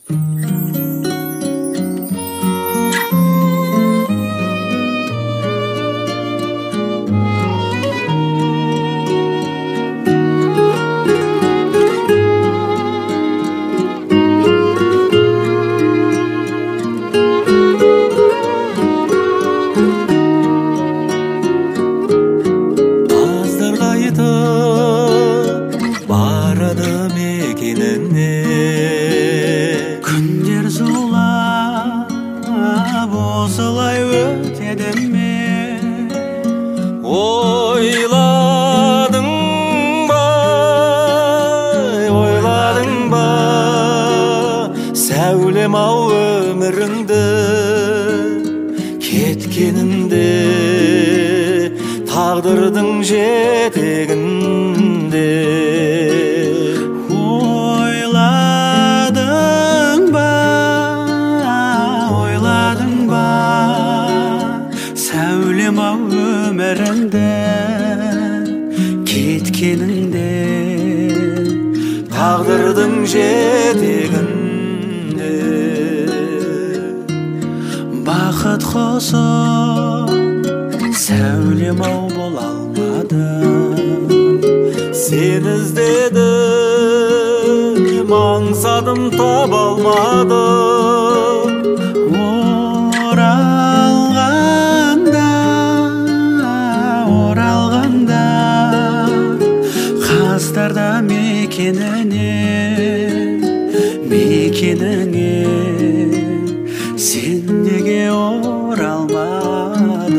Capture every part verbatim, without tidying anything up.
барады мекеніне күндер зулап осылай өтеді ме ойладың ба ойладың ба сәулем ау өміріңді кеткенінде тағдырдың жетегінде ойладың ба ойладың ба сәулем ау өміріңді кеткенінде тағдырдың жетегінде бақыт қосып сәулем ау бола алмадым сені іздедім аңсадым таба алмадым оралғанда оралғанда қастарда мекеніне мекеніңе сен неге оралмадың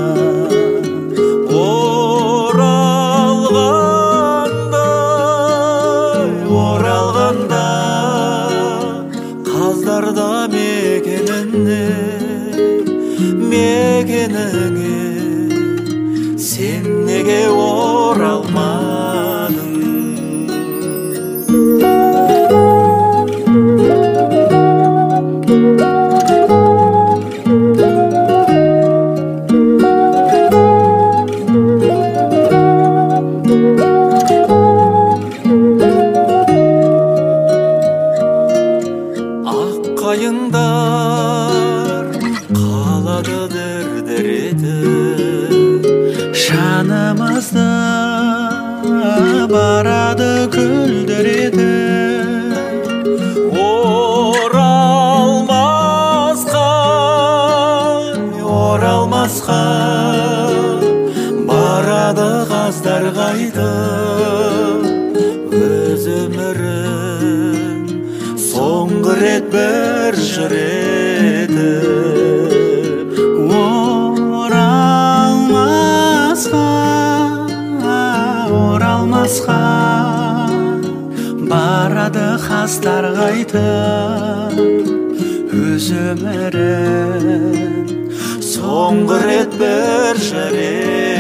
қаздарда мекеніне мекеніңе сен неге оралмадың қайыңдар қалады дір-дір етіп жанымызды барады күлдіретіп оралмасқа оралмасқа барады қаздар қайтып өз өмірін соңғы рет бір жүретіп оралмасқа оралмасқа барады қастар қайтып өз өмірін соңғы рет бір жүретіп